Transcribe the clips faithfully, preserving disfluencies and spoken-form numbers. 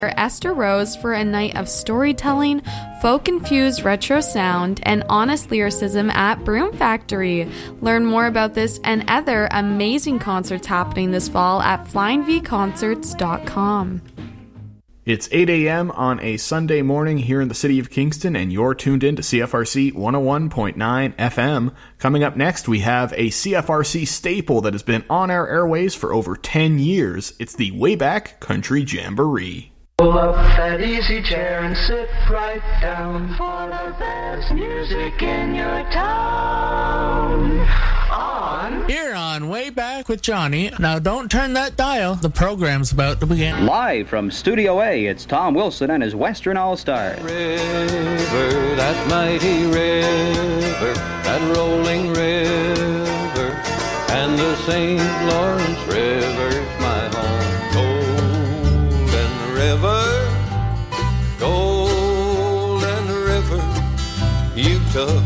Esther Rose for a night of storytelling, folk-infused retro sound, and honest lyricism at Broom Factory. Learn more about this and other amazing concerts happening this fall at flying v concerts dot com. It's eight a.m. on a Sunday morning here in the city of Kingston, and you're tuned in to C F R C one oh one point nine F M. Coming up next, we have a C F R C staple that has been on our airways for over ten years. It's the Wayback Country Jamboree. Pull up that easy chair and sit right down for the best music in your town. On Here on Way Back with Johnny. Now don't turn that dial. The program's about to begin. Live from Studio A, it's Tom Wilson and his Western All-Stars. River, that mighty river, that rolling river, and the Saint Lawrence River's my home. River, golden river, you took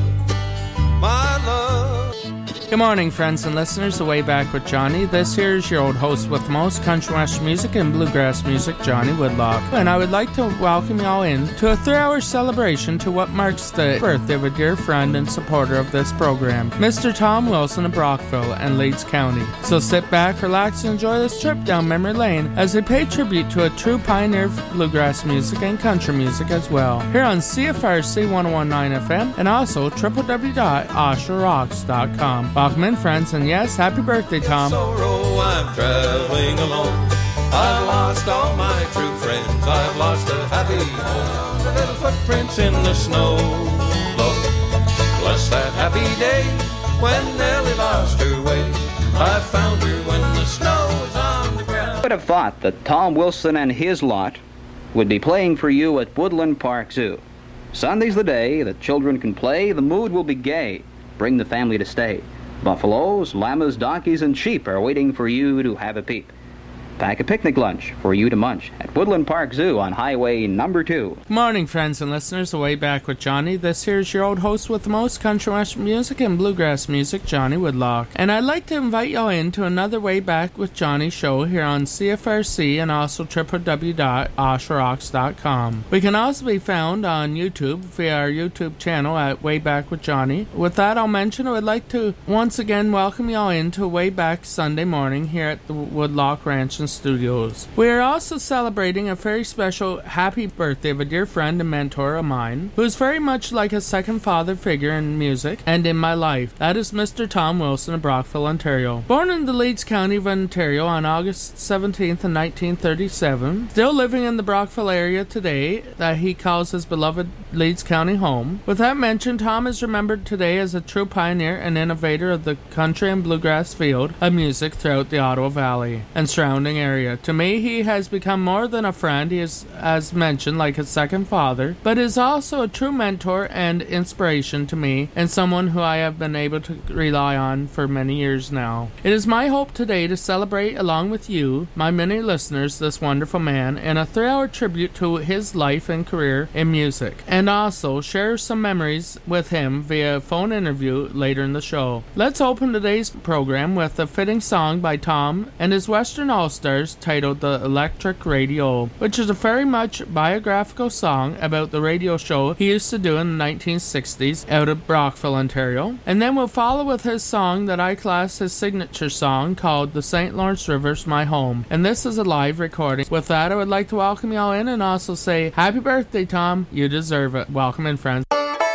my love. Good morning, friends and listeners. The Way Back with Johnny. This here is your old host with most country western music and bluegrass music, Johnny Woodlock. And I would like to welcome you all in to a three-hour celebration to what marks the birthday of a dear friend and supporter of this program, Mister Tom Wilson of Brockville and Leeds County. So sit back, relax, and enjoy this trip down memory lane as we pay tribute to a true pioneer of bluegrass music and country music as well. Here on C F R C one oh one point nine F M and also w w w dot osher rocks dot com. Welcome in, friends, and yes, happy birthday, Tom. Sorrow, I'm traveling alone. I've lost all my true friends. I've lost a happy home. The little footprints in the snow. Look, bless that happy day when Nellie lost her way. I found her when the snow was on the ground. Who would have thought that Tom Wilson and his lot would be playing for you at Woodland Park Zoo? Sunday's the day that children can play. The mood will be gay. Bring the family to stay. Buffaloes, llamas, donkeys, and sheep are waiting for you to have a peep. Pack a picnic lunch for you to munch at Woodland Park Zoo on Highway number two. Good morning, friends and listeners. The Way Back with Johnny. This here's your old host with the most country western music and bluegrass music, Johnny Woodlock. And I'd like to invite y'all in to another Way Back with Johnny show here on C F R C and also w w w dot osher rocks dot com. We can also be found on YouTube via our YouTube channel at Way Back with Johnny. With that, I'll mention I would like to once again welcome y'all in to Way Back Sunday morning here at the Woodlock Ranch Studios. We are also celebrating a very special happy birthday of a dear friend and mentor of mine, who is very much like a second father figure in music and in my life. That is Mister Tom Wilson of Brockville, Ontario. Born in the Leeds County of Ontario on August seventeenth in nineteen thirty-seven, still living in the Brockville area today that he calls his beloved Leeds County home. With that mentioned, Tom is remembered today as a true pioneer and innovator of the country and bluegrass field of music throughout the Ottawa Valley and surrounding area. To me, he has become more than a friend. He is, as mentioned, like a second father, but is also a true mentor and inspiration to me and someone who I have been able to rely on for many years now. It is my hope today to celebrate along with you, my many listeners, this wonderful man in a three-hour tribute to his life and career in music, and also share some memories with him via phone interview later in the show. Let's open today's program with a fitting song by Tom and his Western All-Stars titled The Electric Radio, which is a very much biographical song about the radio show he used to do in the nineteen sixties out of Brockville, Ontario. And then we'll follow with his song that I class his signature song called The Saint Lawrence River's My Home. And this is a live recording. With that, I would like to welcome you all in and also say happy birthday, Tom. You deserve it. Welcome in, friends.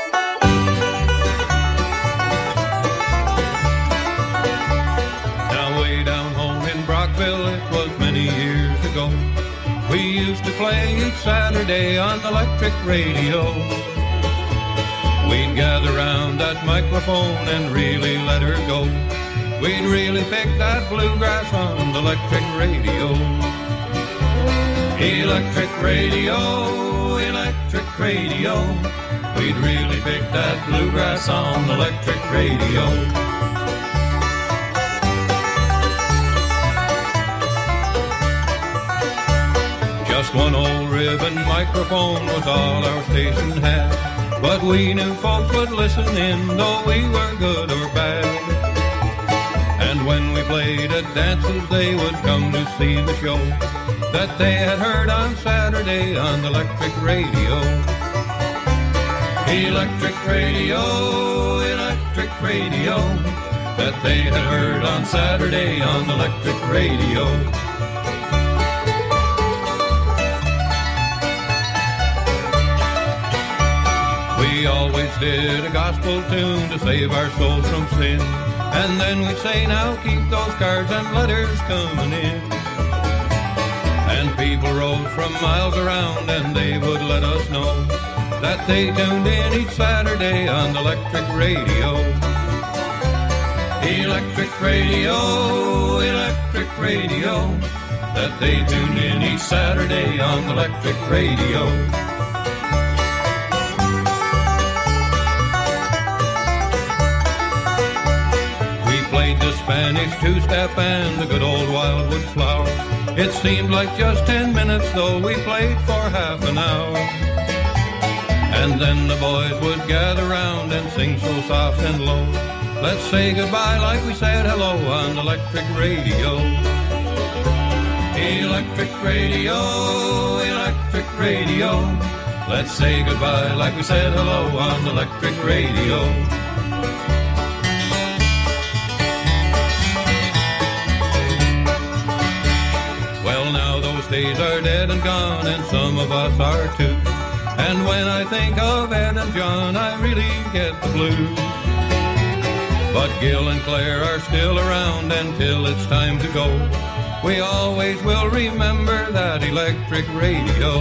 It was many years ago. We used to play each Saturday on the electric radio. We'd gather round that microphone and really let her go. We'd really pick that bluegrass on the electric radio. Electric radio, electric radio. We'd really pick that bluegrass on the electric radio. Just one old ribbon microphone was all our station had, but we knew folks would listen in though we were good or bad. And when we played at dances they would come to see the show. that they had heard on Saturday on the electric radio. Electric radio, electric radio, that they had heard on Saturday on the electric radio. We always did a gospel tune to save our souls from sin, and then we'd say, now keep those cards and letters coming in. And people wrote from miles around, and they would let us know that they tuned in each Saturday on the electric radio. Electric radio, electric radio, that they tuned in each Saturday on the electric radio. We played the Spanish two-step and the good old Wildwood Flower. It seemed like just ten minutes, though we played for half an hour. And then the boys would gather round and sing so soft and low, let's say goodbye like we said hello on electric radio. Electric radio, electric radio, let's say goodbye like we said hello on electric radio. Well, now those days are dead and gone, and some of us are too. And when I think of Ed and John, I really get the blues. But Gil and Claire are still around until it's time to go. We always will remember that electric radio.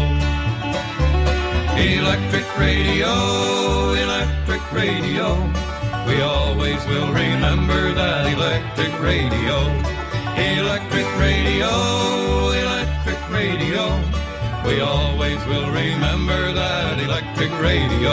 Electric radio, electric radio, we always will remember that electric radio. Electric radio, electric radio, we always will remember that electric radio.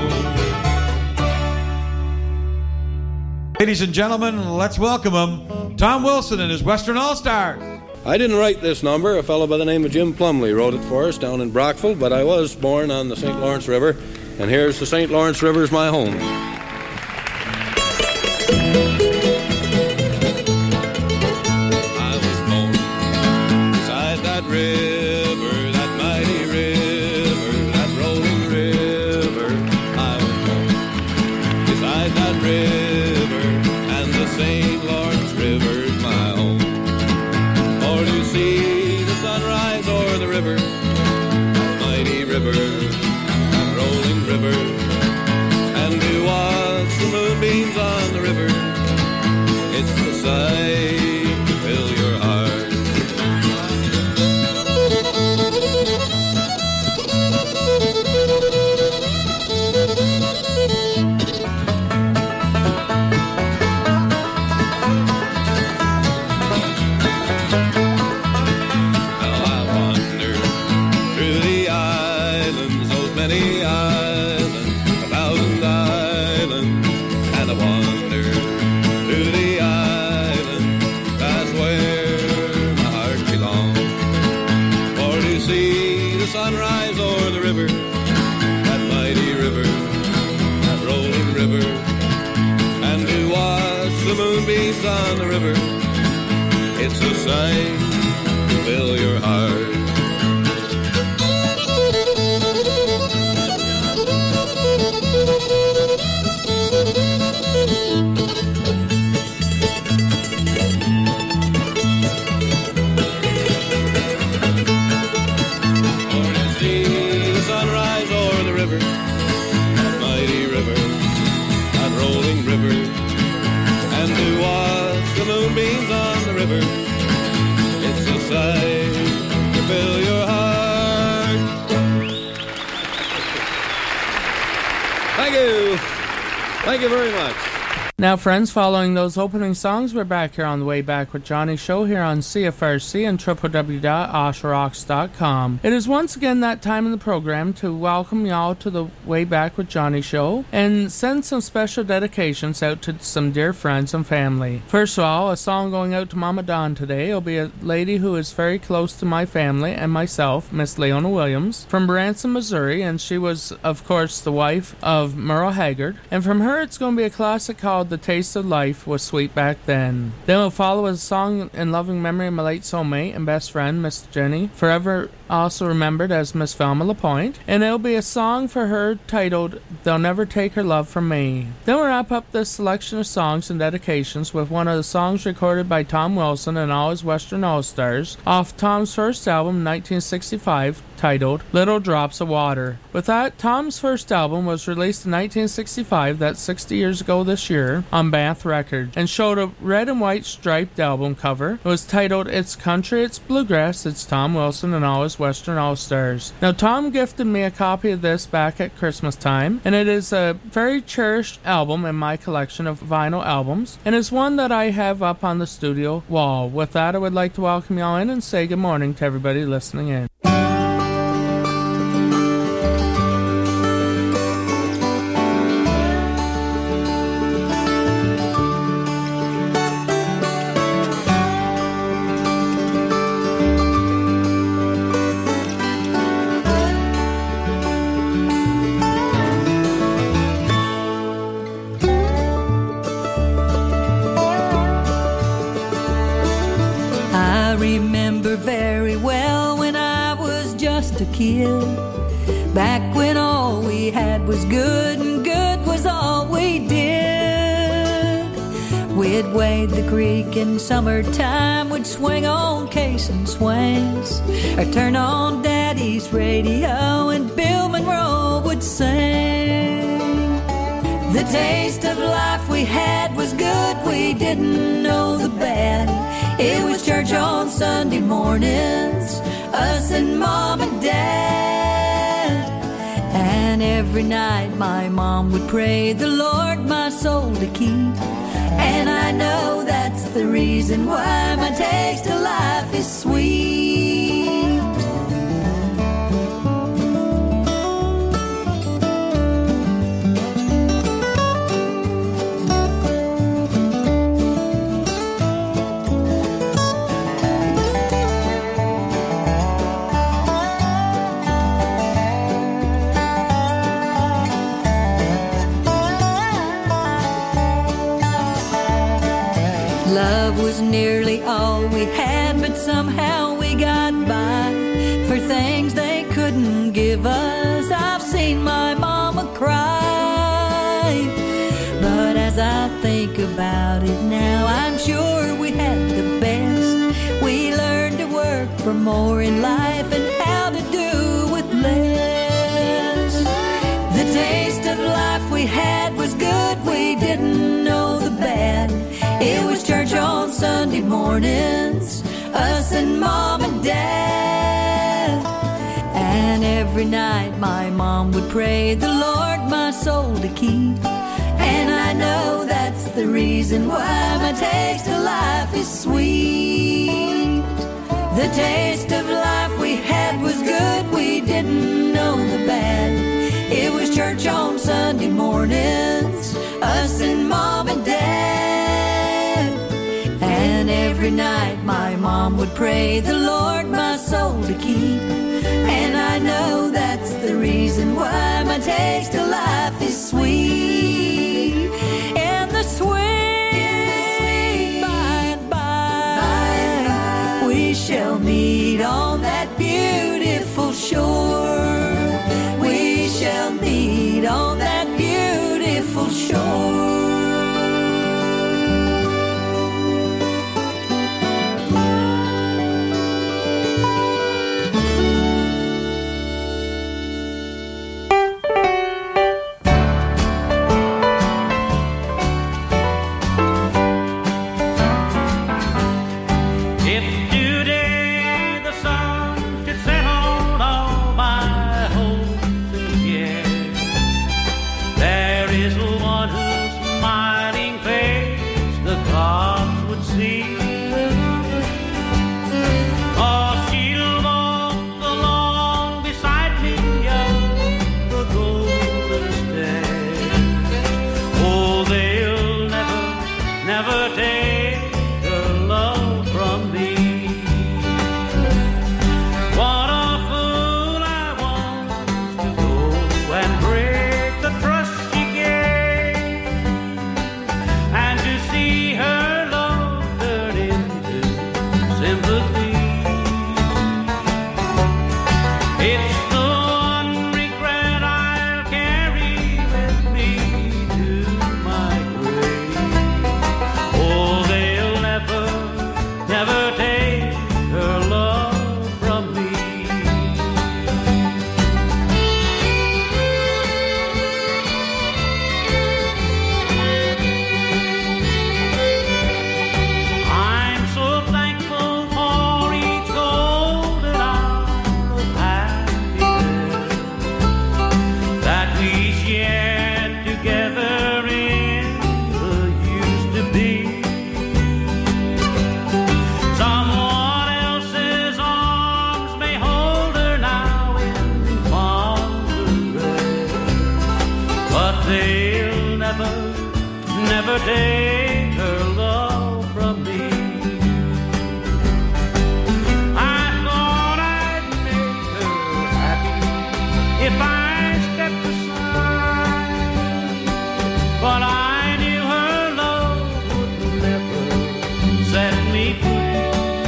Ladies and gentlemen, let's welcome him, Tom Wilson and his Western All-Stars. I didn't write this number. A fellow by the name of Jim Plumley wrote it for us down in Brockville, but I was born on the Saint Lawrence River, and here's the Saint Lawrence River's my home. On the river, it's a sight to fill your heart. Or to see the sunrise o'er the river, that mighty river, that rolling river, and to watch the moonbeams on the river, it's a sight to fill your heart. Thank you. Thank you very much. Now, friends, following those opening songs, we're back here on the Way Back with Johnny show here on C F R C and w w w dot osharox dot com. It is once again that time in the program to welcome y'all to the Way Back with Johnny show and send some special dedications out to some dear friends and family. First of all, a song going out to Mama Dawn today. It'll be a lady who is very close to my family and myself, Miss Leona Williams, from Branson, Missouri, and she was, of course, the wife of Merle Haggard. And from her, it's going to be a classic called The Taste of Life Was Sweet Back Then. Then we'll follow with a song in loving memory of my late soulmate and best friend, Miss Jenny, forever also remembered as Miss Velma LaPointe, and it'll be a song for her titled They'll Never Take Her Love From Me. Then we'll wrap up this selection of songs and dedications with one of the songs recorded by Tom Wilson and all his Western All-Stars off Tom's first album, nineteen sixty-five, titled Little Drops of Water. With that, Tom's first album was released in nineteen sixty-five, that's sixty years ago this year, on Bath Records, and showed a red and white striped album cover. It was titled It's Country, It's Bluegrass, It's Tom Wilson and all his Western All-Stars. Now, Tom gifted me a copy of this back at Christmas time, and it is a very cherished album in my collection of vinyl albums, and is one that I have up on the studio wall. With that, I would like to welcome y'all in and say good morning to everybody listening in. Back when all we had was good and good was all we did. We'd wade the creek in summertime, we'd swing on case and swings, or turn on Daddy's radio and Bill Monroe would sing. The taste of life we had was good, we didn't know the bad. It was church on Sunday mornings, us and Mom and Dad. And every night my mom would pray the Lord my soul to keep. And I know that's the reason why my taste of life is sweet. Love was nearly all we had, but somehow we got by. For things they couldn't give us, I've seen my mama cry. But as I think about it now, I'm sure we had the best. We learned to work for more in life and how to do with less. The taste of life we had was good, we didn't know the bad. It was church on Sunday mornings, us and Mom and Dad. And every night my mom would pray the Lord my soul to keep. And I know that's the reason why my taste of life is sweet. The taste of life we had was good, we didn't know the bad. It was church on Sunday mornings, us and Mom and Dad. And every night my mom would pray the Lord my soul to keep. And I know that's the reason why my taste of life is sweet. And the sweet by and by, we shall meet on that beautiful shore. We shall meet on that beautiful shore. never take her love from me. I thought I'd make her happy if I stepped aside, but I knew her love would never set me free.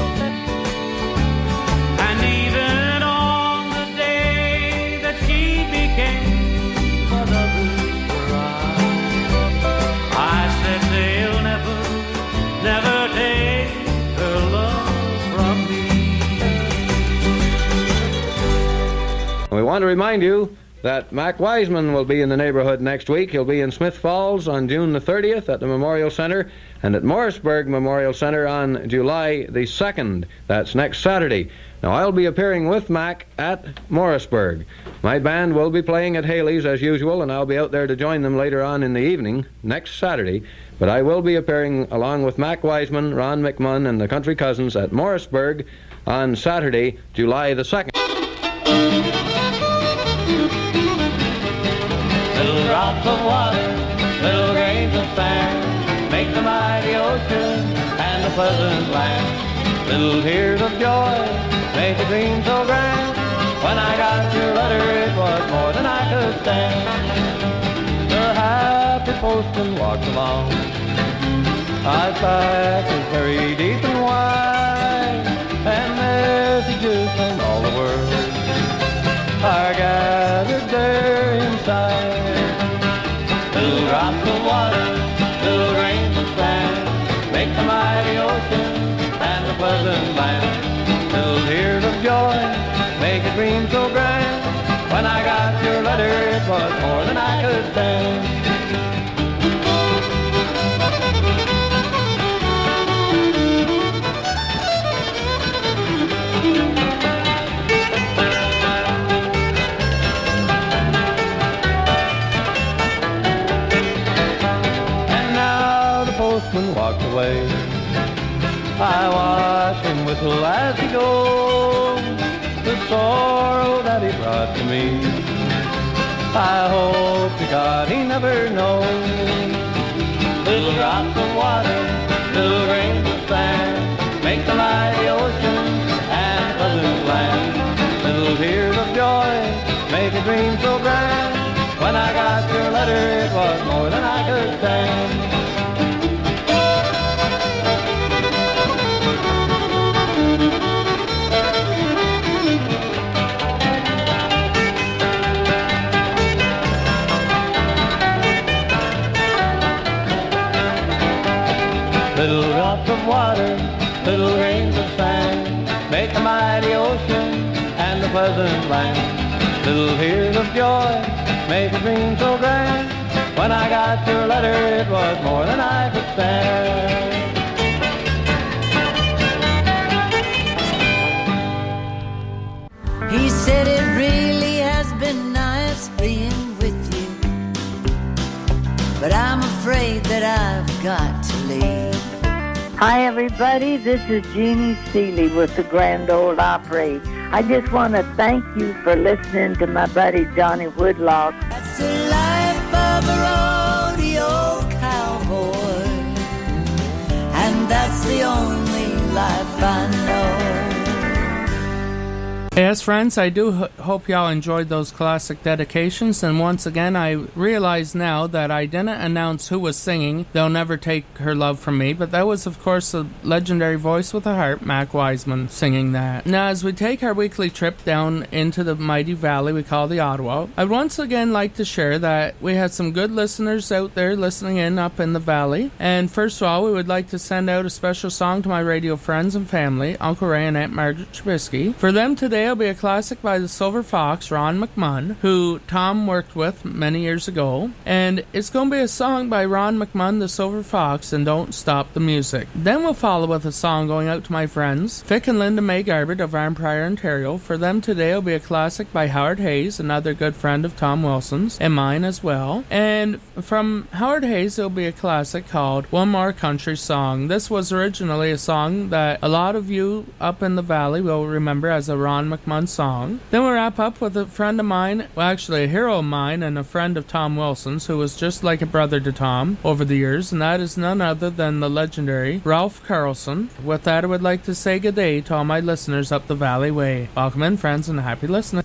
And even on the day that she became another's bride, I said they'll never, never take her love from me. We want to remind you that Mac Wiseman will be in the neighborhood next week. He'll be in Smith Falls on June the thirtieth at the Memorial Center, and at Morrisburg Memorial Center on July the second. That's next Saturday. Now, I'll be appearing with Mac at Morrisburg. My band will be playing at Haley's as usual, and I'll be out there to join them later on in the evening, next Saturday. But I will be appearing along with Mac Wiseman, Ron McMunn, and the Country Cousins at Morrisburg on Saturday, July the second. Little drops of water, little grains of sand, make the mighty ocean and the pleasant land. Little tears of joy make a dream so grand. When I got your letter, it was more than I could stand. The happy postman walked along. I packed his very deep and wide, and messages from all the world are gathered there inside. Little drops of water, little grains of sand, make the mighty ocean and the pleasant land. Little tears of joy make a dream so grand. When I got your letter, it was more than I could stand. Walked away. I watched him whistle as he goes, the sorrow that he brought to me. I hope to God he never knows. Little drops of water, little grains of sand, make the mighty ocean and pleasant land. Little tears of joy make a dream so grand. When I got your letter, it was more than I could stand. Little drops of water, little grains of sand, make the mighty ocean and the pleasant land. Little tears of joy make a dream so grand. When I got your letter, it was more than I could stand. He said it really has been nice being with you, but I'm afraid that I've got to leave. Hi, everybody. This is Jeannie Seeley with the Grand Ole Opry. I just want to thank you for listening to my buddy Johnny Woodlock. That's the life of a rodeo cowboy, and that's the only life I know. Yes, friends, I do h- hope y'all enjoyed those classic dedications, and once again, I realize now that I didn't announce who was singing They'll Never Take Her Love From Me, but that was, of course, the legendary voice with a heart, Mac Wiseman, singing that. Now, as we take our weekly trip down into the mighty valley we call the Ottawa, I'd once again like to share that we had some good listeners out there listening in up in the valley, and first of all, we would like to send out a special song to my radio friends and family, Uncle Ray and Aunt Margaret Trubisky. For them today, will be a classic by the Silver Fox, Ron McMunn, who Tom worked with many years ago. And it's going to be a song by Ron McMunn, the Silver Fox, and Don't Stop the Music. Then we'll follow with a song going out to my friends, Vic and Linda May Garbett of Arnprior, Ontario. For them today will be a classic by Howard Hayes, another good friend of Tom Wilson's, and mine as well. And from Howard Hayes, there'll be a classic called One More Country Song. This was originally a song that a lot of you up in the valley will remember as a Ron McMunn song. Then we'll wrap up with a friend of mine, well actually a hero of mine and a friend of Tom Wilson's, who was just like a brother to Tom over the years, and that is none other than the legendary Ralph Carlson. With that, I would like to say good day to all my listeners up the Valley Way. Welcome in, friends, and happy listening.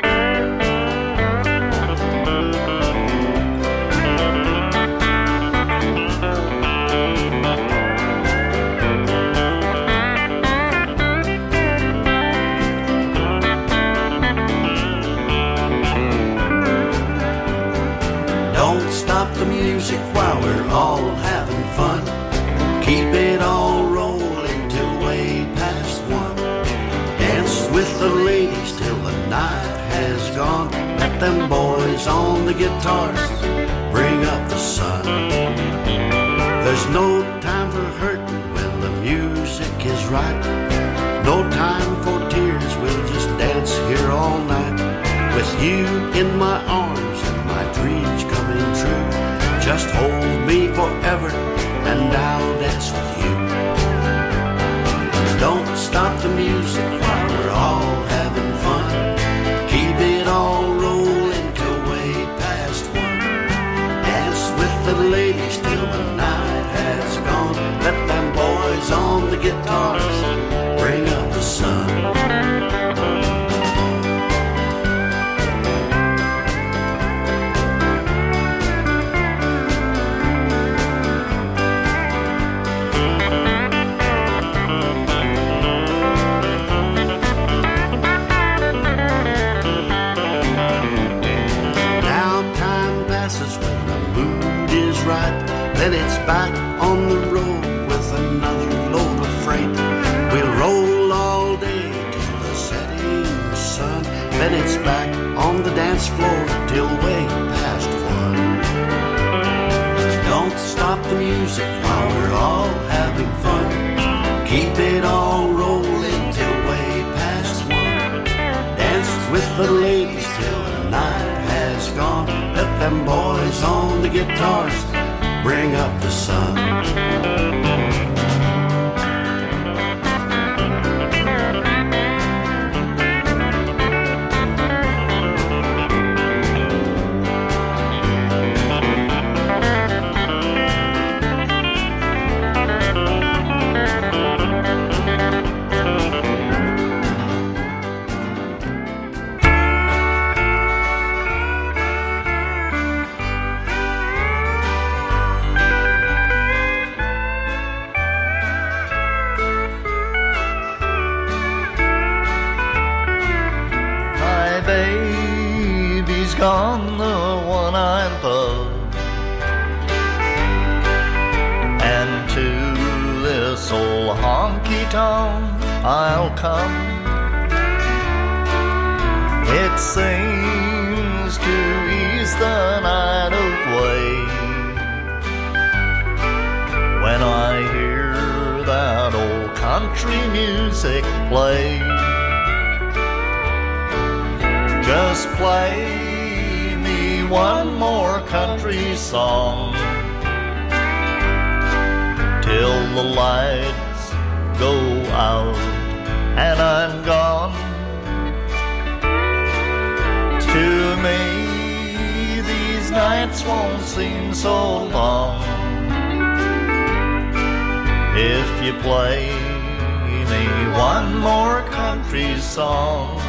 Don't stop the music while we're all having fun. Keep it all rolling till way past one. Dance with the ladies till the night has gone. Let them boys on the guitars bring up the sun. There's no time for hurting when the music is right. No time for tears, we'll just dance here all night. With you in my arms and my dreams coming true. Just hold me forever and I'll dance with you. Don't stop the music while we're all having fun. Keep it all rolling till way past one. Dance with the ladies till the night has gone. Let them boys on the guitars bring up the sun. Then it's back on the road with another load of freight. We'll roll all day till the setting sun. Then it's back on the dance floor till way past one. Don't stop the music while we're all having fun. Keep it all rolling till way past one. Dance with the ladies till the night has gone. Let them boys on the guitars bring up the sun. Gone, the one I love, and to this old honky-tonk I'll come. It seems to ease the night away when I hear that old country music play. Just play one more country song till the lights go out and I'm gone. To me these nights won't seem so long if you play me one more country song.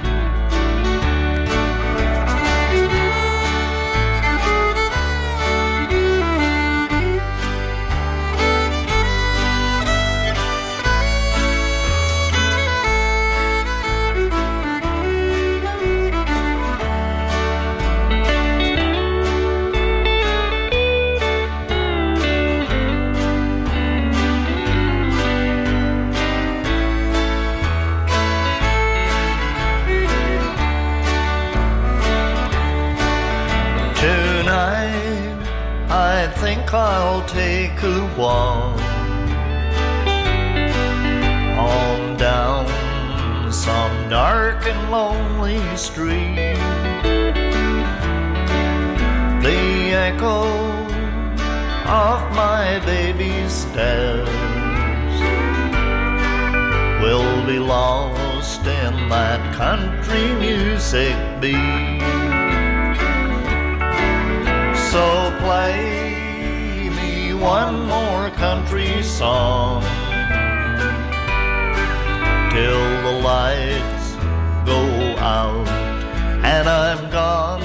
I think I'll take a walk on down some dark and lonely street. The echo of my baby's steps will be lost in that country music beat. So play me one more country song till the lights go out and I'm gone.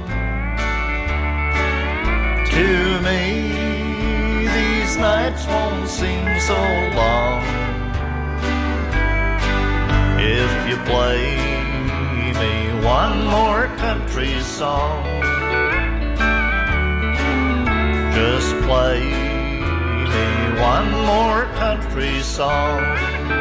To me, these nights won't seem so long if you play me one more country song. Just play me one more country song.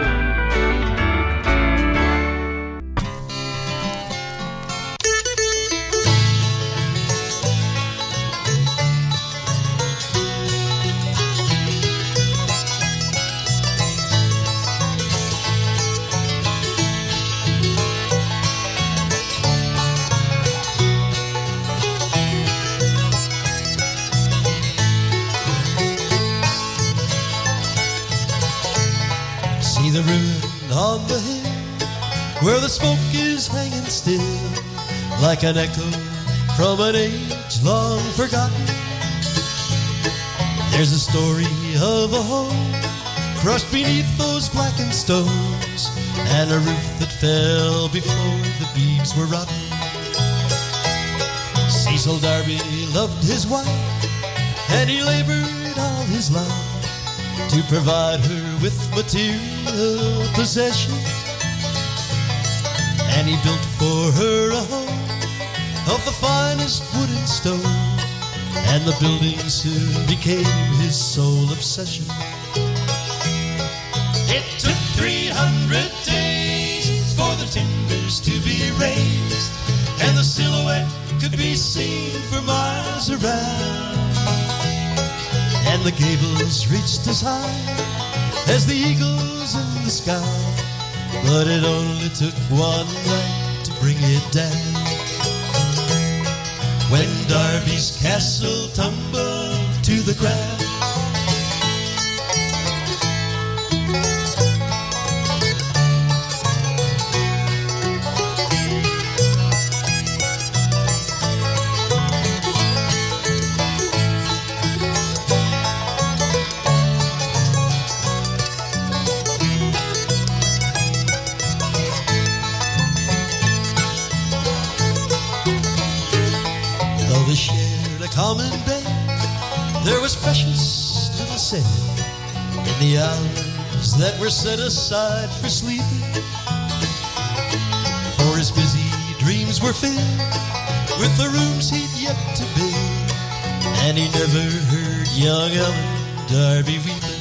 The ruin on the hill where the smoke is hanging still like an echo from an age long forgotten. There's a story of a home crushed beneath those blackened stones and a roof that fell before the beams were rotten. Cecil Darby loved his wife and he labored all his life to provide her with material possession. And he built for her a home of the finest wood and stone, and the building soon became his sole obsession. It took three hundred days for the timbers to be raised, and the silhouette could be seen for miles around. And the gables reached as high as the eagles in the sky, but it only took one night to bring it down. When Darby's castle tumbled to the ground, common bed, there was precious little said in the hours that were set aside for sleeping. For his busy dreams were filled with the rooms he'd yet to build, and he never heard young Ellen Darby weeping.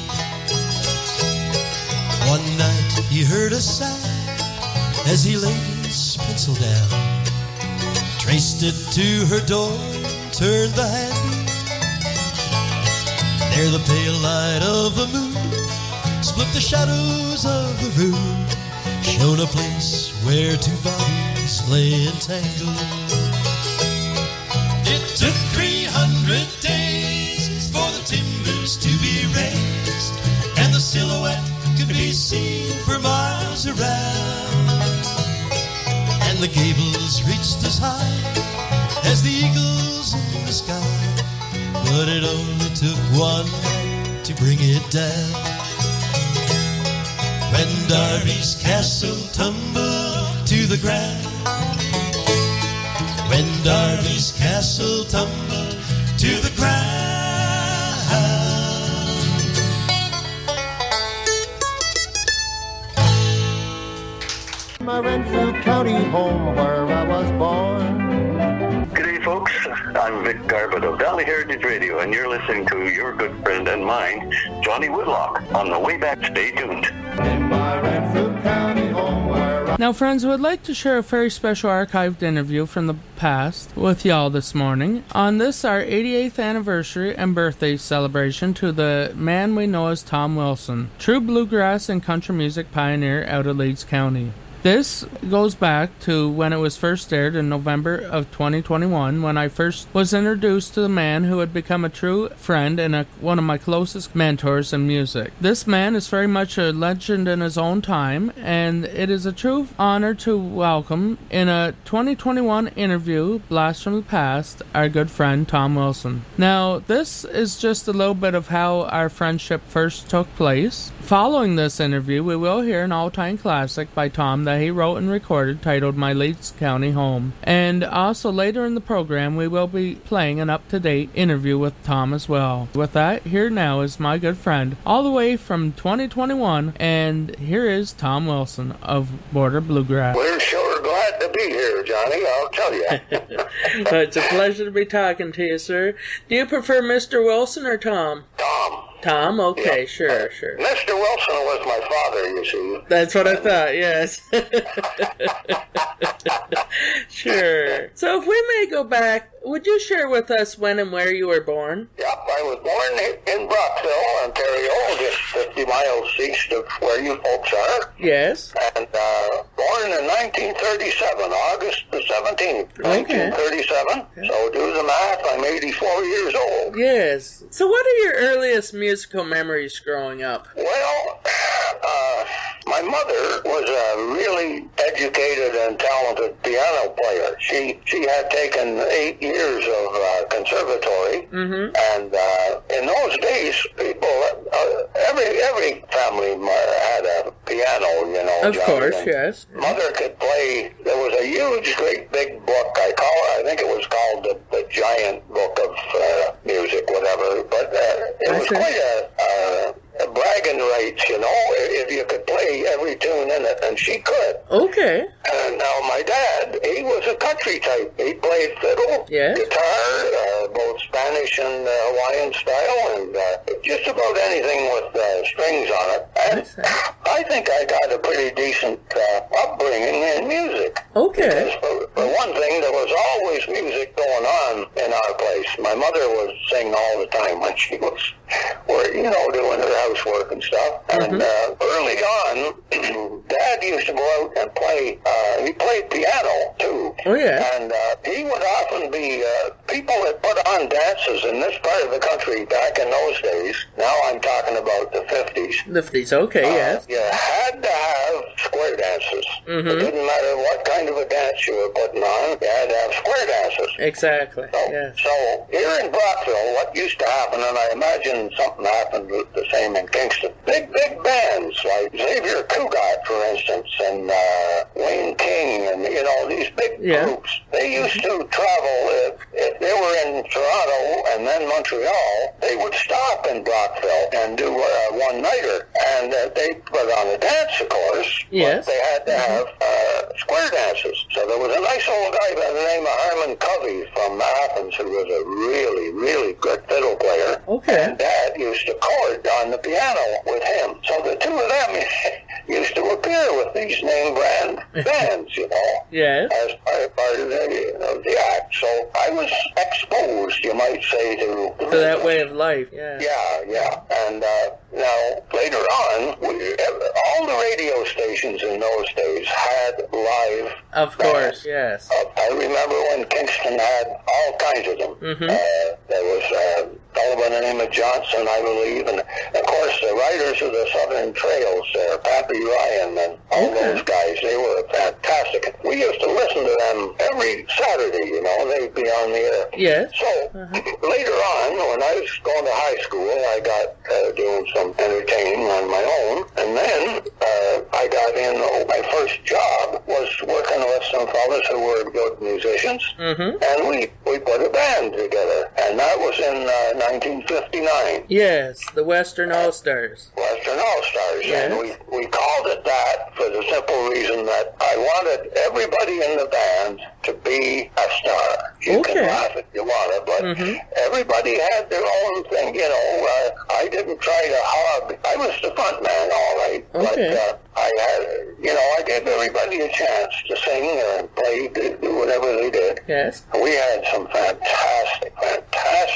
One night he heard a sigh as he laid his pencil down, traced it to her door, turned the handle. There the pale light of the moon split the shadows of the room, showed a place where two bodies lay entangled. It took three hundred days for the timbers to be raised, and the silhouette could be seen for miles around. And the gables reached as high as the eagles in the sky, but it only took one night to bring it down. When Darby's castle tumbled to the ground, when Darby's castle tumbled to the ground. My Renfrew County home where I was born. G'day folks, I'm Vic Garbutt of Valley Heritage Radio, and you're listening to your good friend and mine, Johnny Woodlock. On the way back, stay tuned. In my Renfrew County home where I... Now friends, we'd like to share a very special archived interview from the past with y'all this morning on this our eighty-eighth anniversary and birthday celebration to the man we know as Tom Wilson, true bluegrass and country music pioneer out of Leeds County. This goes back to when it was first aired in November of twenty twenty-one, when I first was introduced to the man who had become a true friend and a, one of my closest mentors in music. This man is very much a legend in his own time, and it is a true honor to welcome in a twenty twenty-one interview, Blast from the Past, our good friend Tom Wilson. Now, this is just a little bit of how our friendship first took place. Following this interview, we will hear an all-time classic by Tom that he wrote and recorded titled My Leeds County Home. And also later in the program, we will be playing an up-to-date interview with Tom as well. With that, here now is my good friend, all the way from twenty twenty-one, and here is Tom Wilson of Border Bluegrass. We're sure glad to be here, Johnny, I'll tell you. Well, it's a pleasure to be talking to you, sir. Do you prefer Mister Wilson or Tom? Tom. Tom? Okay, Yeah. sure, sure. Mister Wilson was my father, you see. That's what I thought, yes. Sure. So if we may go back, would you share with us when and where you were born? Yep, I was born in Brockville, Ontario, just fifty miles east of where you folks are. Yes. And uh, born in nineteen thirty-seven, August the seventeenth, Okay. nineteen thirty-seven. So do the math, I'm eighty-four years old. Yes. So what are your earliest musical memories growing up? Well, uh, my mother was a really educated and talented piano player. She she had taken eight years of uh, conservatory, Mm-hmm. and uh, in those days, people, uh, every every family had a piano, you know. Of Johnny, course, and yes. Mother could play. There was a huge, great big book. I call it. I think it was called the, the Giant Book of uh, Music, whatever. But uh, it was Okay. quite a. Uh, bragging rights, you know, if you could play every tune in it, and she could. Okay. And now my dad, he was a country type. He played fiddle, Yes. guitar, uh, both Spanish and uh, Hawaiian style, and uh, just about anything with uh, strings on it. And I think I got a pretty decent uh, upbringing in music. Okay. For, for one thing, there was always music going on in our place. My mother would sing all the time when she was, or, you know, doing her housework and stuff. And uh, early on, Dad used to go out and play. Uh, he played piano too. Oh, yeah. And uh, he would often be uh, people that put on dances in this part of the country back in those days. Now I'm talking about the fifties. Fifties, okay, Uh, yes. You had to have square dances. Mhm. It didn't matter what kind of a dance you were putting on. You had to have square dances. Exactly, So, yes. so here in Brockville, what used to happen, and I imagine something happened the same in Kingston, big, big bands like Xavier Cugat, for instance, and uh, Wayne King, and, you know, these big Yeah. groups, they used to travel, if, if they were in Toronto and then Montreal, they would stop in Brockville and do a one-nighter, and uh, they put on a dance, of course, Yes. but they had to have uh, square dances. So there was a nice old guy by the name of Harmon Covey from Athens who was a really, really good fiddle player. Okay. And Dad used to chord on the piano with him. So the two of them used to appear with these name brand bands, you know, Yes. as part, part of, the, of the act. So I was exposed, you might say, to, To that way of life, yeah. yeah, yeah. And uh, now, later on, we, all the radio stations in those days had live Of course, yes. uh, I remember when Kingston had all kinds of them. Mhm. Uh, there was uh, a fellow by the name of Johnson, I believe, and of course the riders of the Southern Trails, uh, Pappy Ryan and all Okay. those guys, they were fantastic. We used to listen to them every Saturday, you know, they'd be on the air. Yes. So, later on, when I was going to high school, I got uh, doing some entertaining on my own, and then uh, I got in, oh, my first job was working with some fellas who were good musicians, Mm-hmm. and we, we put a band together, and that was in uh, nineteen fifty-nine. Yes, the Western All-Stars. Western All-Stars, Yes. and we, we called it that for the simple reason that I wanted everybody in the band to be a star. You Okay. can laugh if you want it, but Mhm. everybody had their own thing, you know. Uh, I didn't try to hog. I was the front man, all right, Okay. but uh, I had, you know, I gave everybody a chance to sing and play, do do whatever they did. Yes. We had some fantastic, fantastic musicians.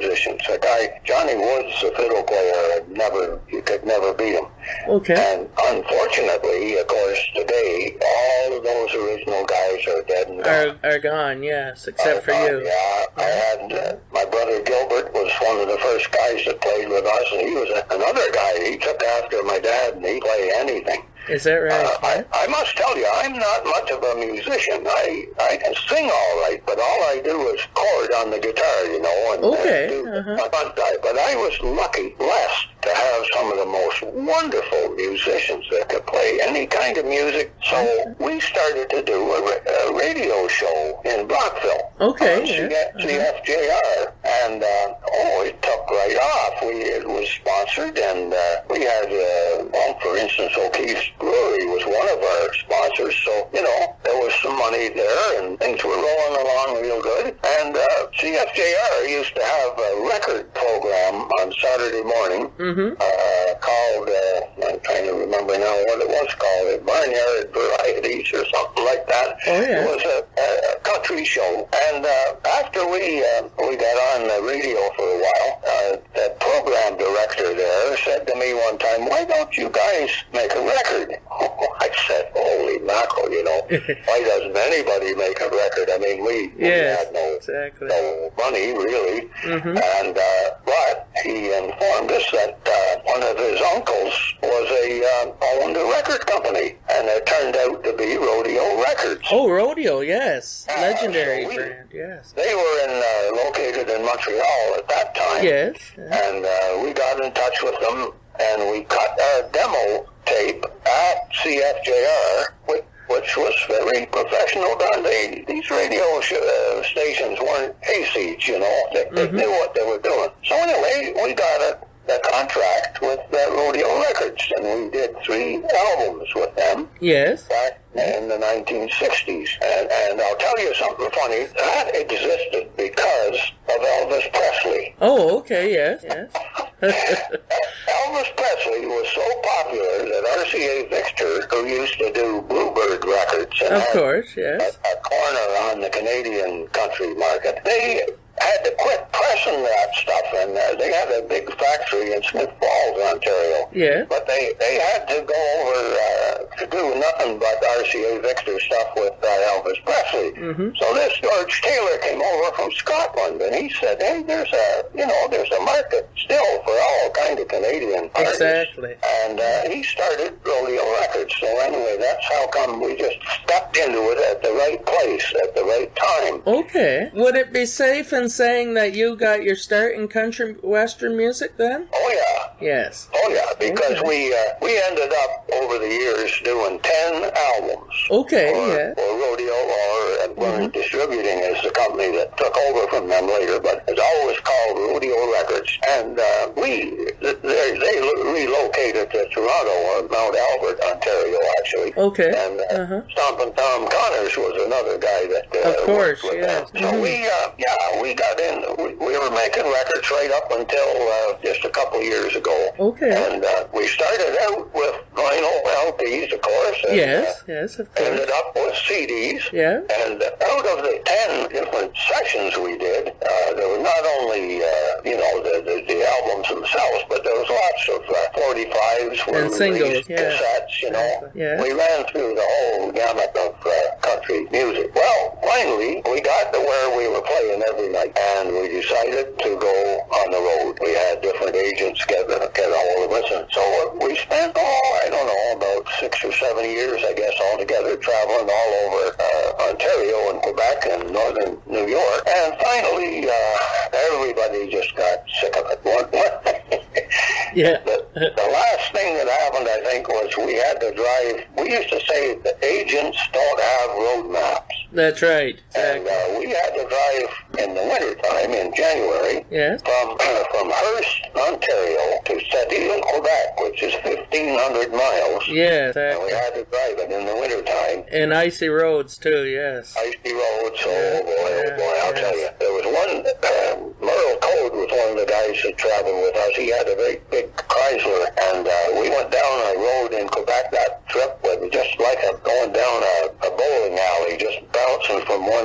musicians. A guy, Johnny Woods, a fiddle player, never you could never beat him. Okay. And unfortunately, of course, today all of those original guys are dead and gone. Are, are gone, yes, except Uh, for uh, you. Yeah, I had uh, my brother Gilbert was one of the first guys that played with us, and he was a, another guy. He took after my dad, and he played anything. Is that right? Uh, I, I must tell you, I'm not much of a musician. I I can sing all right, but all I do is chord on the guitar, you know, and Okay, uh, do uh-huh. my butt die. But I was lucky, blessed to have some of the most wonderful musicians that could play any kind of music. So we started to do a, ra- a radio show in Brockville. Okay, on yeah, C F J R, and uh, oh, it took right off. We it was sponsored, and uh, we had, uh, well, for instance, O'Keefe's Brewery was one of our sponsors. So you know there was some money there, and things were rolling along real good. And uh, C F J R used to have a record program on Saturday morning. Mm-hmm. Uh, called, uh, I'm trying to remember now what it was called, Barnyard Varieties or something like that. Oh, yeah. It was a, a country show. And uh, after we uh, we got on the radio for a while, uh, the program director there said to me one time, why don't you guys make a record? I said, holy mackerel, you know, why doesn't anybody make a record? I mean, we, we Yes, had no, exactly. no money, really. Mhm. And uh, but he informed us that uh, one of his uncles was a uh, owned a record company, and it turned out to be Rodeo Records. Oh, Rodeo, yes. Yeah, Legendary so we- brand, yes. They were in uh, located in Montreal at that time. Yes. And uh, we got in touch with them, and we cut a demo tape at C F J R, which, which was very professional done. They, these radio sh- uh, stations weren't hayseeds, you know. They, they Mm-hmm. knew what they were doing. So anyway, we got a, a contract with uh, Rodeo Records, and we did three albums with them Yes. back in the nineteen sixties. And, and I'll tell you something funny. That existed because of Elvis Presley. Oh, okay, yes, yes. Elvis Presley was so popular that R C A Victor, who used to do Bluebird Records and Of had course, yes. a, a corner on the Canadian country market, they had to quit pressing that stuff, and uh, they had a big factory in Smith Falls, Ontario. Yeah. But they, they had to go over uh, to do nothing but R C A Victor stuff with uh, Elvis Presley. Mm-hmm. So this George Taylor came over from Scotland, and he said, hey, there's a, you know, there's a market still for all kind of Canadian artists. Exactly. And uh, he started Rodeo Records. So anyway, that's how come we just stepped into it at the right place, at the right time. Okay. Would it be safe in saying that you got your start in country western music then? Oh, yeah. Yes. Oh, yeah, because Okay. we uh, we ended up over the years doing ten albums. Okay, for, yeah. for Rodeo, or uh, Burn Distributing is the company that took over from them later, but it's always called Rodeo Records. And uh, we, they, they relocated to Toronto, or Mount Albert, Ontario, actually. Okay. And uh, Uh-huh. Stompin' Tom Connors was another guy that uh, Of course, worked with yes. them. So Mhm. we, uh, yeah, we got in. We, we were making records right up until uh, just a couple years ago. Okay. And uh, we started out with vinyl L Ps, of course. And, Yes, uh, yes, of course. ended up with C Ds. Yeah. And out of the ten different sessions we did, uh, there was not only, uh, you know, the, the, the albums themselves, but there was lots of uh, forty-fives were And singles, released, yeah. cassettes, you know. Yeah. We ran through the whole gamut of uh, country music. Well, finally, we got to where we were playing every night, and we decided to go on the road. We had different agents get, get a hold of us, and so we spent, oh, I don't know, about six or seven years, I guess, altogether, traveling all over uh, Ontario and Quebec and northern New York. And finally, uh, everybody just got sick of it. One, Yeah. the, the last thing that happened, I think, was we had to drive. We used to say that agents don't have road maps. That's right. And uh, we had to drive in the wintertime in January Yes. from from Hearst, Ontario to Sept-Îles, Quebec, which is fifteen hundred miles. Yes, And we exactly. had to drive it in the wintertime. And icy roads too, yes. Icy roads, oh boy, oh Yeah, boy, I'll yes. tell you. There was one, uh, Merle Code was one of the guys that traveled with us. He had a very big Chrysler, and uh, we went down a road in Quebec that trip with just like a, going down a, a bowling alley, just bouncing from one snow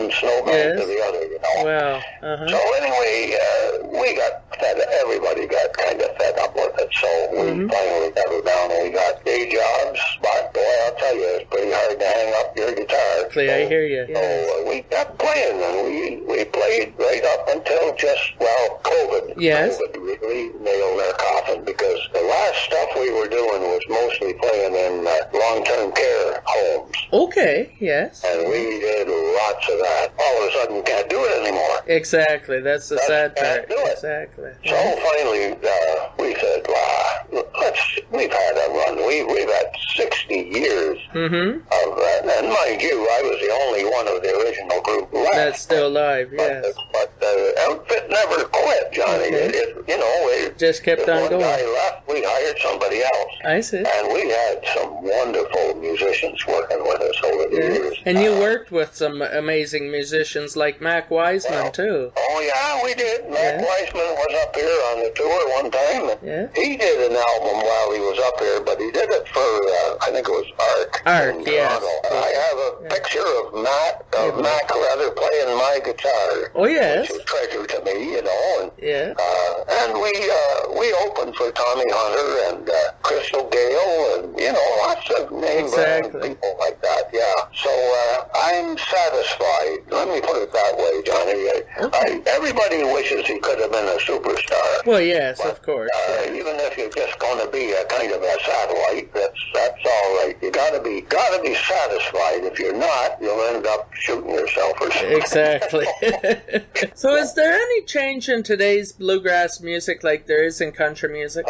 night Yes. to the other, you know. Well, uh-huh. So anyway, uh, we got fed, everybody got kind of fed up with it, so Mm-hmm. we finally got it down and we got day jobs, but boy, I'll tell you, it's pretty hard to hang up your guitar. Exactly, so, I hear you. So uh, we kept playing, and we, we played right up until just, well, COVID. Yes. COVID really nailed our coffin, because the last stuff we were doing was mostly playing in uh, long-term care homes. Okay, yes. And we did lots of that. All of a sudden, we can't do it anymore. Exactly, that's the That's- sad can't part. do it. Exactly. So finally, uh, we said, well, let's, we've had a run. We, we've had sixty years Mm-hmm. of that. And mind you, I was the only one of the original group left. That's still alive, But, yes. but the outfit never quit, Johnny. Okay. It, it, you know, it, Just kept if on one going. guy left, we hired somebody else. I see. And we had some wonderful musicians working with us over the Yeah. years. And you worked with some amazing musicians like Mac Wiseman, too. Oh, yeah, we did. Mac Yeah. Weissman was up here on the tour one time. And Yeah. he did an album while he was up here, but he did it for, uh, I think it was Ark. Ark, in yes. Toronto. And I have a picture of Mac, of Yeah. Mac rather, playing my guitar. Oh, yes. Which is a treasure to me, you know. And, Yeah. uh, and we uh, we opened for Tommy Hunter and uh, Crystal Gale and, you know, lots of name brand Exactly. people like that, yeah. So uh, I'm satisfied. Let me put it that way, Johnny. I, I, everybody wishes he could have been a superstar. Well, yes, of course. Uh, even if you're just going to be a kind of a satellite, that's that's all right. You gotta be gotta be satisfied. If you're not, you'll end up shooting yourself or something. Exactly. So is there any change in today's bluegrass music like there is in country music?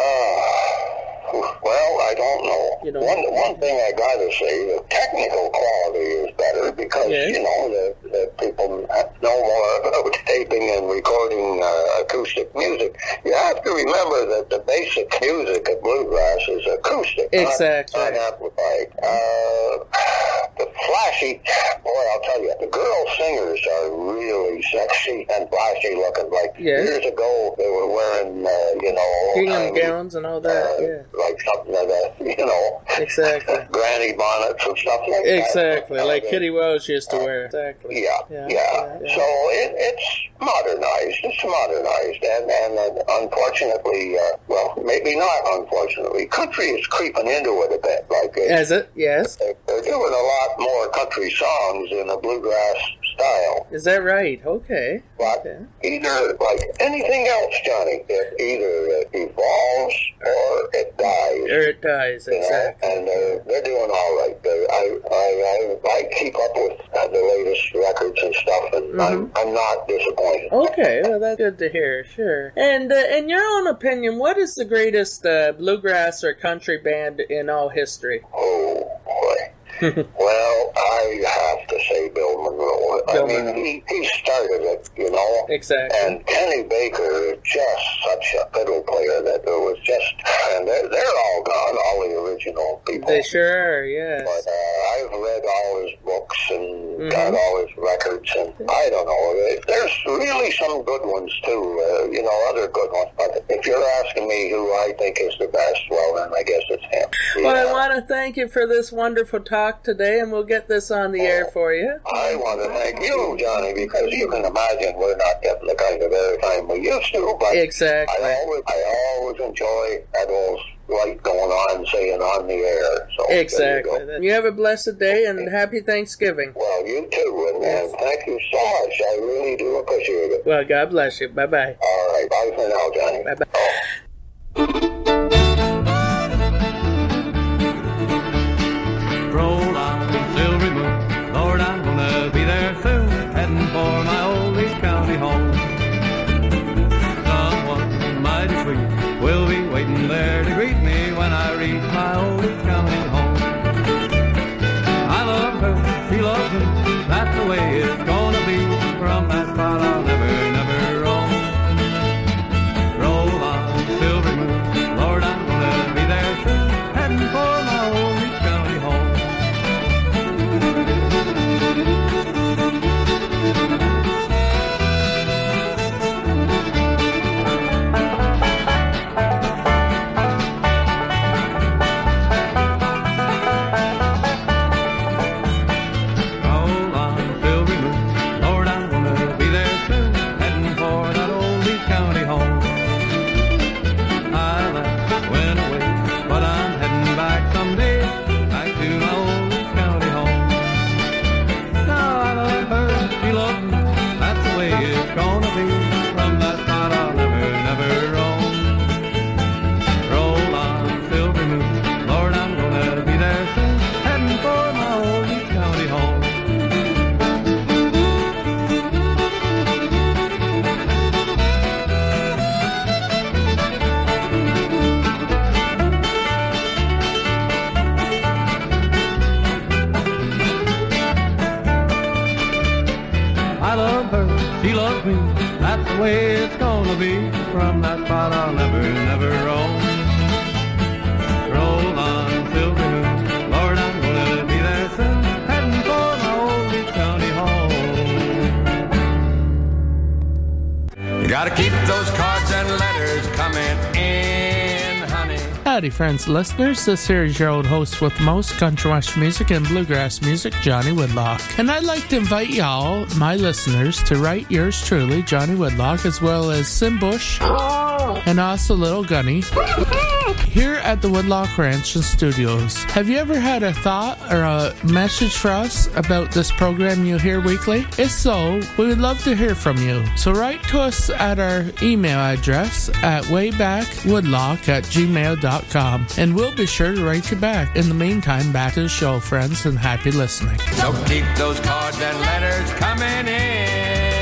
Uh, well, I don't know. You don't one know. one thing I gotta say, the technical quality is better because Yes. you know the, the people know more about taping and recording uh, acoustic music. You have to remember that the basic music of bluegrass is acoustic, not- Exactly. not amplified. Uh, the flashy, boy, I'll tell you, the girl singers are really sexy and flashy looking. Like Yes. years ago, they were wearing, uh, you know, Gingham um, gowns and all that, uh, yeah. like something like that, you know, Exactly. granny bonnets and stuff like that. Exactly, Uh, like they- Kitty Wells used to wear. Exactly. Yeah, Yeah, yeah. yeah, yeah. So it, it's modernized. It's modernized, and and uh, unfortunately, uh, well, maybe not unfortunately, country is creeping into it a bit. Like it, Is it? Yes. they're, they're doing a lot more country songs in a bluegrass style. Is that right? Okay. But Okay. either, like anything else, Johnny, it either it evolves or it dies. Or it dies, You know, exactly. and uh, they're doing all right. They're, I, I, I, I keep up with uh, the latest records and stuff, and I'm, I'm not disappointed. Okay, well that's good to hear, sure. And uh, in your own opinion, what is the greatest uh, bluegrass or country band in all history? Oh, boy. Well, I have to say Bill Monroe. Bill I mean, Monroe. he, he started it, you know. Exactly. And Kenny Baker is just such a fiddle player that there was just, and they're, they're all gone, all the original people. They sure are, yes. But uh, I've read all his books and Mhm. got all his records, and I don't know. There's really some good ones too, uh, you know, other good ones. But if you're asking me who I think is the best, well, then I guess it's him. Well, Yeah. I want to thank you for this wonderful talk today, and we'll get this on the air for you. I want to thank you, Johnny, because you can imagine we're not getting the kind of airtime we used to. But Exactly. I always, I always enjoy that old light going on, saying on the air. So there you Exactly. go. Then you have a blessed day, and happy Thanksgiving. Well, you too, and, and thank you so much. I really do appreciate it. Well, God bless you. Bye-bye. All right, bye for now, Johnny. Bye-bye. Roll on, silvery moon, Lord, I'm gonna be there soon, heading for my old East County home. Someone mighty sweet will be waiting there to greet me when I reach my old East County home. I love her, she loves me, that's the way it's gonna be. From that spot I'll never, never roam. Roll with me. That's the way it's gonna be. From that spot I'll never, never roam. Roll on, Silver Moon. Lord, I'm gonna be there soon. Heading for my old East County home. You gotta keep those cards and letters coming in, honey. Howdy, friends and listeners. This here is your old host with the most country western music and bluegrass music, Johnny Woodlock. And I'd like to invite y'all, my listeners, to write yours truly, Johnny Woodlock, as well as Sim Bush and also Little Gunny, here at the Woodlock Ranch and Studios. Have you ever had a thought or a message for us about this program you hear weekly? If so, we would love to hear from you. So write to us at our email address at waybackwoodlock at gmail dot com, and we'll be sure to write you back. In the meantime, back to the show, friends, and happy listening. So keep those cards and letters coming in.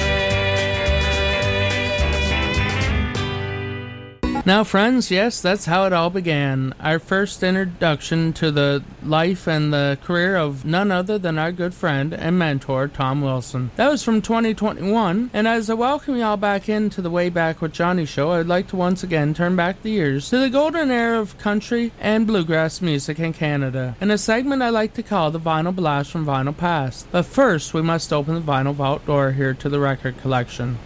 Now, friends, yes, that's how it all began. Our first introduction to the life and the career of none other than our good friend and mentor, Tom Wilson. That was from twenty twenty-one, and as I welcome y'all back into the Way Back with Johnny show, I'd like to once again turn back the years to the golden era of country and bluegrass music in Canada, in a segment I like to call the Vinyl Blast from Vinyl Past. But first, we must open the vinyl vault door here to the record collection.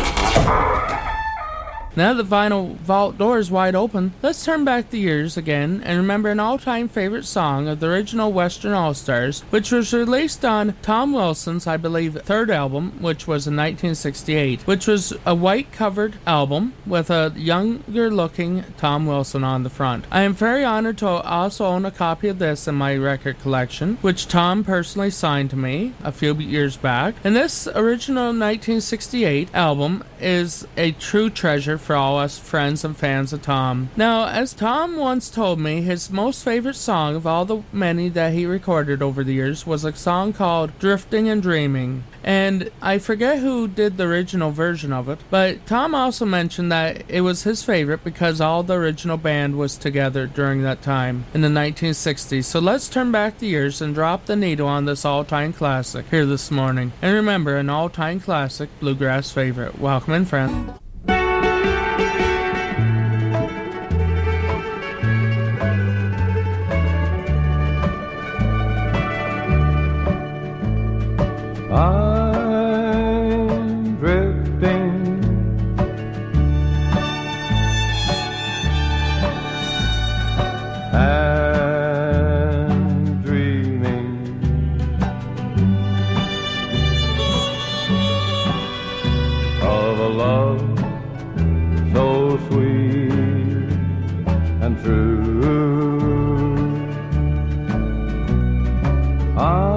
Now the vinyl vault door is wide open, let's turn back the years again and remember an all-time favorite song of the original Western All-Stars, which was released on Tom Wilson's, I believe, third album, which was in nineteen sixty-eight, which was a white-covered album with a younger-looking Tom Wilson on the front. I am very honored to also own a copy of this in my record collection, which Tom personally signed to me a few years back. And this original nineteen sixty-eight album is a true treasure for all us friends and fans of Tom. Now, as Tom once told me, his most favorite song of all the many that he recorded over the years was a song called Drifting and Dreaming. And I forget who did the original version of it, but Tom also mentioned that it was his favorite because all the original band was together during that time in the nineteen sixties. So let's turn back the years and drop the needle on this all-time classic here this morning. And remember, an all-time classic bluegrass favorite. Welcome in, friend. I'm drifting and dreaming of a love so sweet and true. I'm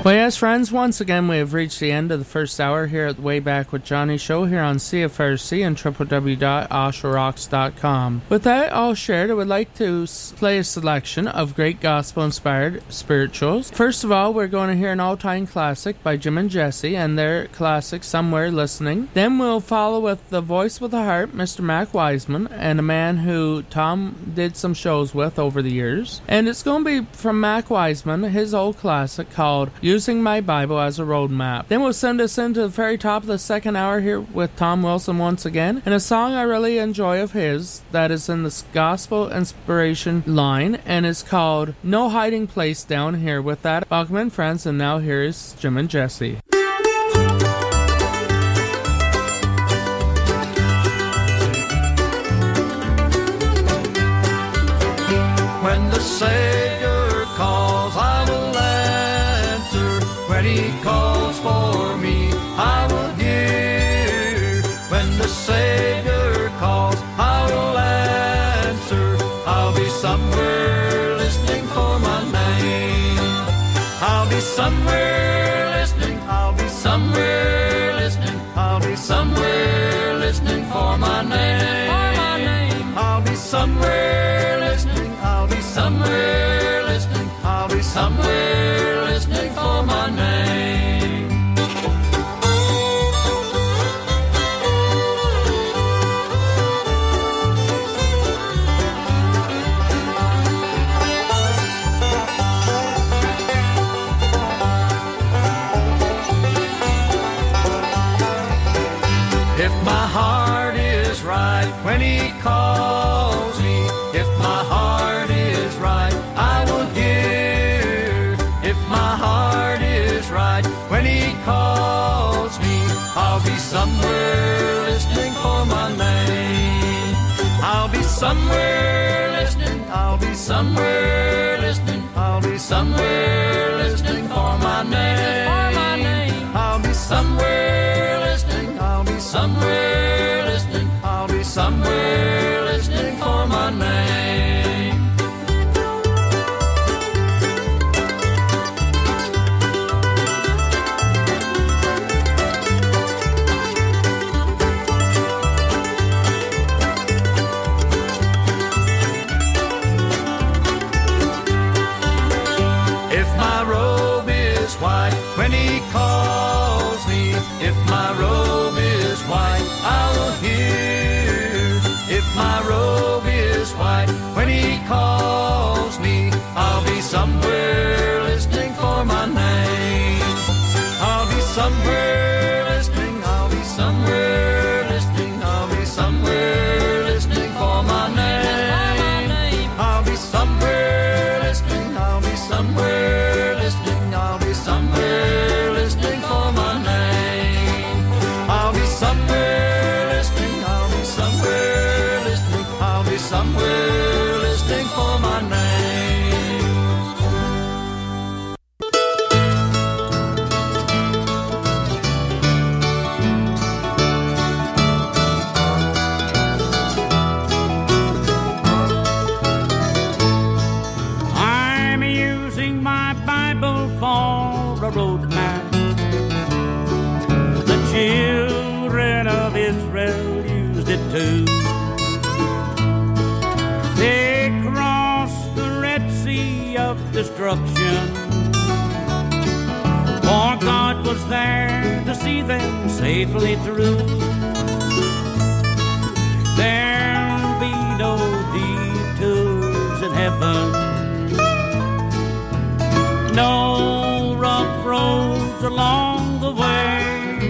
Well, yes, friends, once again we have reached the end of the first hour here at the Way Back with Johnny show here on C F R C and w w w dot oshawa rocks dot com. With that all shared, I would like to play a selection of great gospel-inspired spirituals. First of all, we're going to hear an all-time classic by Jim and Jesse and their classic Somewhere Listening. Then we'll follow with the voice with a heart, Mister Mac Wiseman, and a man who Tom did some shows with over the years. And it's going to be from Mac Wiseman, his old classic called Using My Bible as a Roadmap. Then we'll send us into the very top of the second hour here with Tom Wilson once again, and a song I really enjoy of his that is in the gospel inspiration line, and is called No Hiding Place Down Here. With that, welcome in, friends, and now here's Jim and Jesse. When the Savior calls, I will answer. When He calls for me, I will hear. When the Savior calls, I will answer. I'll be somewhere listening for my name. I'll be somewhere listening. I'll be somewhere listening. I'll be somewhere listening for my name. For my name. I'll be somewhere listening. I'll be somewhere listening. I'll be somewhere listening for my name. If my heart is right when He calls me, if my heart is right, I will hear. If my heart is right when He calls me, I'll be somewhere listening for my name. I'll be somewhere listening. I'll be somewhere listening. I'll be somewhere listening for my name. For my name. I'll be somewhere listening. I'll be somewhere listening. I'll be somewhere listening for my name. If my robe is white when He calls me, if my robe is white, I will hear. If my robe is white when He calls me, I'll be somewhere listening for my name. I'll be somewhere listening. I'll be somewhere listening. I'll be somewhere listening for my name. I'll be somewhere listening. I'll be somewhere listening. I'll be somewhere listening for my name. I'll be somewhere listening. I'll be somewhere listening. I'll be somewhere listening for my name. I'm using my Bible for a roadmap. The children of Israel used it too. They crossed the Red Sea of destruction, for God was there to see them safely through. There'll be no detours in heaven, no rough roads along the way.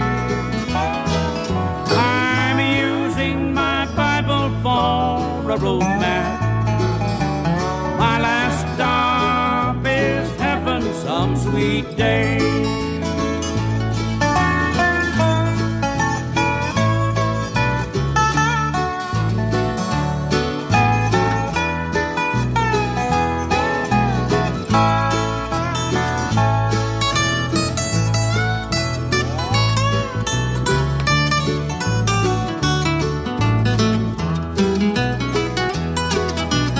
I'm using my Bible for a roadmap. My last stop is heaven some sweet day.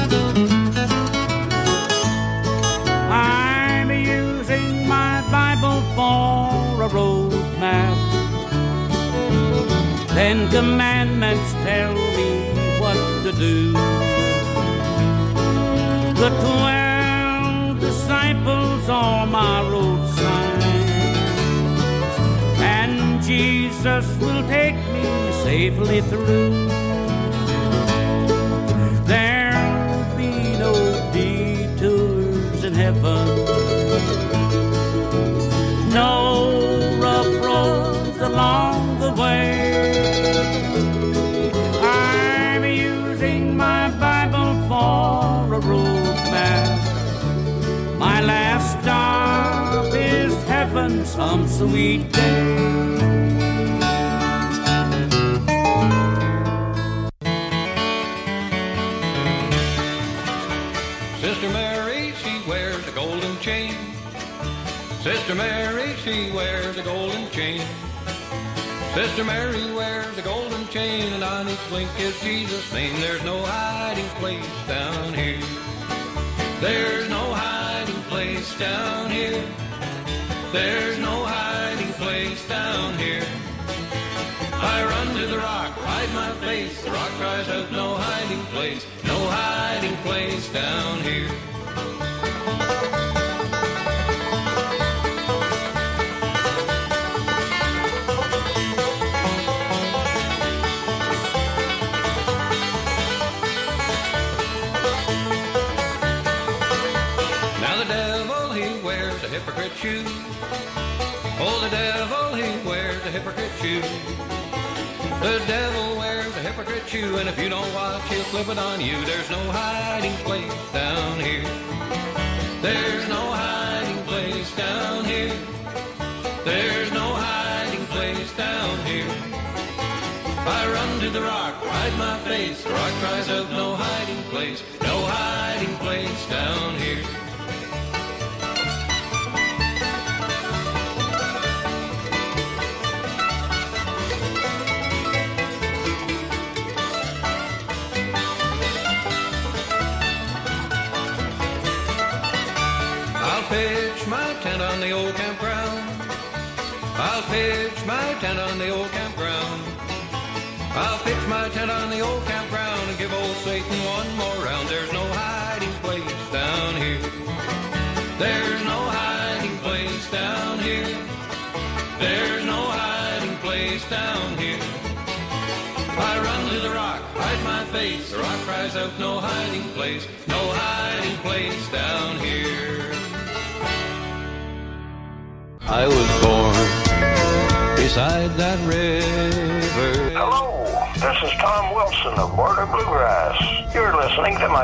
I'm using my Bible Ten commandments tell me what to do. The twelve disciples are my road signs, and Jesus will take me safely through. There'll be no detours in heaven, no rough roads along the way. I'm using my Bible for a road map. My last stop is heaven some sweet day. Sister Mary, she wears a golden chain. Sister Mary, she wears a golden chain. Sister Mary wears a golden chain, and on each link is Jesus' name. There's no hiding place down here. There's no hiding place down here. There's no hiding place down here. I run to the rock, hide my face. The rock cries out, no hiding place, no hiding place down here. Hypocrite shoe. Oh, the devil, he wears a hypocrite shoe. The devil wears a hypocrite shoe, and if you don't watch, he'll slip it on you. There's no hiding place down here. There's no hiding place down here. There's no hiding place down here. I run to the rock, hide my face. The rock cries out, no hiding place, no hiding place down here. Pitch my tent on the old campground. I'll pitch my tent on the old campground. I'll pitch my tent on the old campground and give old Satan one more round. There's no hiding place down here. There's no hiding place down here. There's no hiding place down here. I run to the rock, hide my face. The rock cries out, no hiding place, no hiding place down here. I was born beside that river. Hello, this is Tom Wilson of Border Bluegrass. You're listening to my